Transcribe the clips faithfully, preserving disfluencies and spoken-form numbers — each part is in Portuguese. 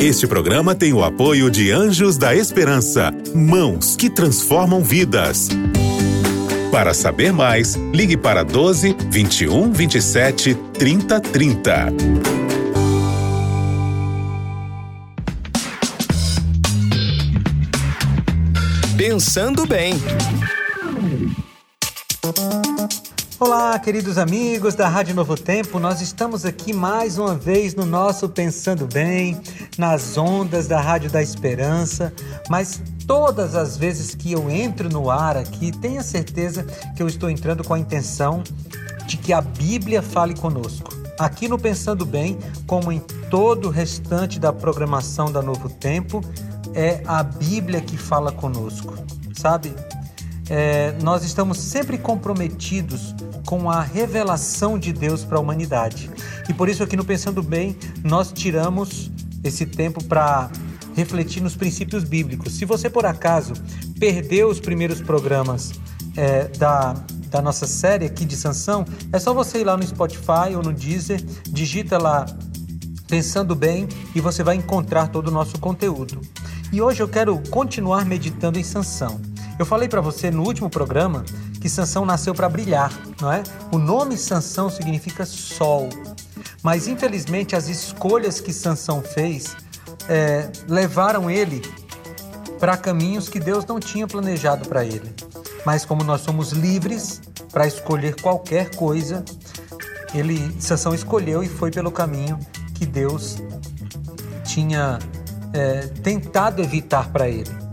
Este programa tem o apoio de Anjos da Esperança, mãos que transformam vidas. Para saber mais, ligue para doze, vinte e um, vinte e sete, trinta, trinta. Pensando bem. Olá, queridos amigos da Rádio Novo Tempo, nós estamos aqui mais uma vez no nosso Pensando Bem, nas ondas da Rádio da Esperança, mas todas as vezes que eu entro no ar aqui, tenha certeza que eu estou entrando com a intenção de que a Bíblia fale conosco. Aqui no Pensando Bem, como em todo o restante da programação da Novo Tempo, é a Bíblia que fala conosco, sabe? É, nós estamos sempre comprometidos com a revelação de Deus para a humanidade. E por isso aqui no Pensando Bem, nós tiramos esse tempo para refletir nos princípios bíblicos. Se você, por acaso, perdeu os primeiros programas é, da, da nossa série aqui de Sansão, é só você ir lá no Spotify ou no Deezer, digita lá Pensando Bem e você vai encontrar todo o nosso conteúdo. E hoje eu quero continuar meditando em Sansão. Eu falei para você no último programa que Sansão nasceu para brilhar, não é? O nome Sansão significa sol. Mas infelizmente as escolhas que Sansão fez é, levaram ele para caminhos que Deus não tinha planejado para ele. Mas como nós somos livres para escolher qualquer coisa, ele, Sansão escolheu e foi pelo caminho que Deus tinha é, tentado evitar para ele.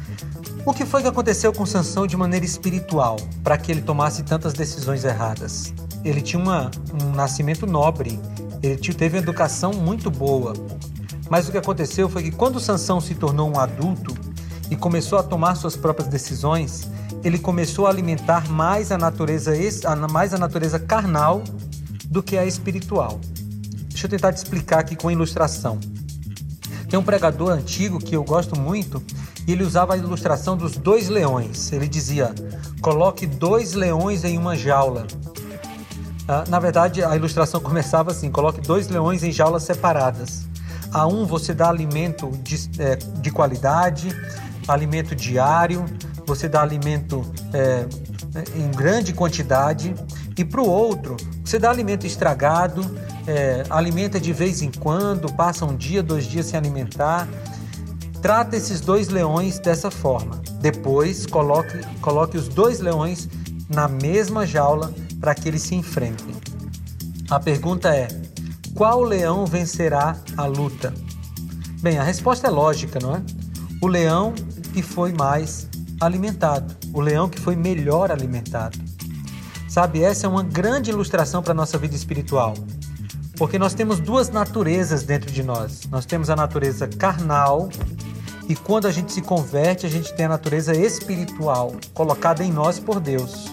O que foi que aconteceu com Sansão de maneira espiritual para que ele tomasse tantas decisões erradas? Ele tinha uma, um nascimento nobre, ele teve uma educação muito boa. Mas o que aconteceu foi que quando Sansão se tornou um adulto e começou a tomar suas próprias decisões, ele começou a alimentar mais a natureza, mais a natureza carnal do que a espiritual. Deixa eu tentar te explicar aqui com a ilustração. Tem um pregador antigo que eu gosto muito e ele usava a ilustração dos dois leões. Ele dizia, coloque dois leões em uma jaula. Ah, na verdade, a ilustração começava assim, coloque dois leões em jaulas separadas. A um você dá alimento de, é, de qualidade, alimento diário, você dá alimento é, em grande quantidade, e para o outro você dá alimento estragado, é, alimenta de vez em quando, passa um dia, dois dias sem alimentar. Trata esses dois leões dessa forma. Depois coloque, coloque os dois leões na mesma jaula para que eles se enfrentem. A pergunta é, qual leão vencerá a luta? Bem, a resposta é lógica, não é? O leão que foi mais alimentado, o leão que foi melhor alimentado. Sabe, essa é uma grande ilustração para a nossa vida espiritual, porque nós temos duas naturezas dentro de nós. Nós temos a natureza carnal e quando a gente se converte, a gente tem a natureza espiritual, colocada em nós por Deus.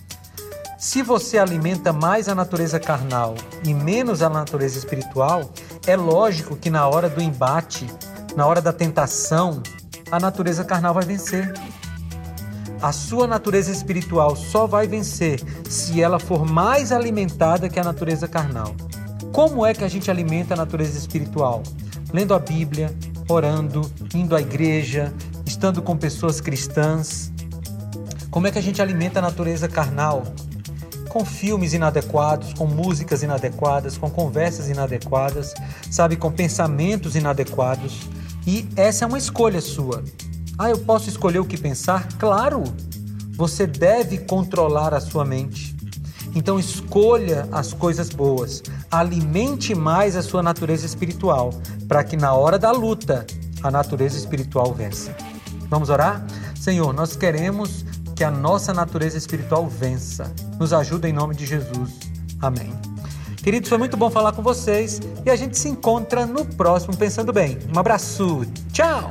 Se você alimenta mais a natureza carnal e menos a natureza espiritual, é lógico que na hora do embate, na hora da tentação, a natureza carnal vai vencer. A sua natureza espiritual só vai vencer se ela for mais alimentada que a natureza carnal. Como é que a gente alimenta a natureza espiritual? Lendo a Bíblia, orando, indo à igreja, estando com pessoas cristãs. Como é que a gente alimenta a natureza carnal? Com filmes inadequados, com músicas inadequadas, com conversas inadequadas, sabe, com pensamentos inadequados. E essa é uma escolha sua. Ah, eu posso escolher o que pensar? Claro! Você deve controlar a sua mente. Então escolha as coisas boas. Alimente mais a sua natureza espiritual, para que na hora da luta, a natureza espiritual vença. Vamos orar? Senhor, nós queremos que a nossa natureza espiritual vença. Nos ajuda em nome de Jesus. Amém. Queridos, foi muito bom falar com vocês e a gente se encontra no próximo Pensando Bem. Um abraço. Tchau!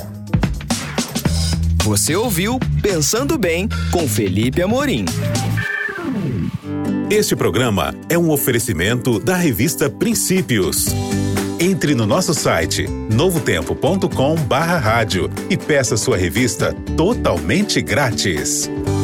Você ouviu Pensando Bem com Felipe Amorim. Este programa é um oferecimento da revista Princípios. Entre no nosso site novo tempo ponto com barra rádio e peça sua revista totalmente grátis.